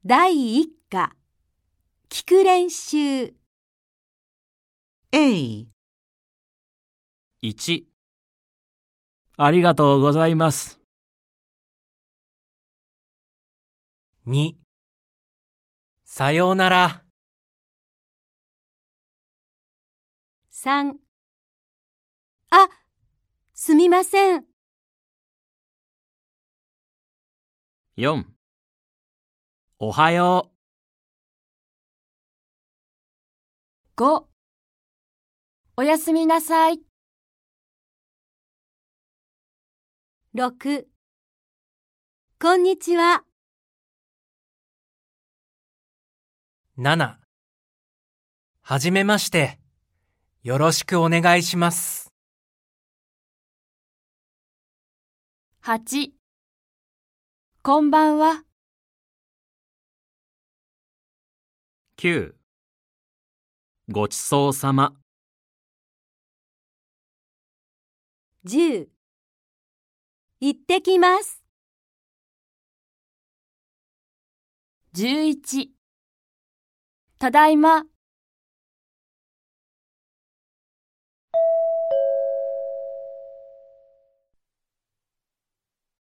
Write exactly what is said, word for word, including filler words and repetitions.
第一課、聞く練習。 A、 いち、ありがとうございます。 に、さようなら。 さん、あ、すみません。 よん、おはよう。 ご、おやすみなさい。ろく、こんにちは。 なな、はじめまして。よろしくお願いします。 はち、こんばんは。 きゅう、ごちそうさま。 じゅう、行ってきます。じゅういち、ただいま。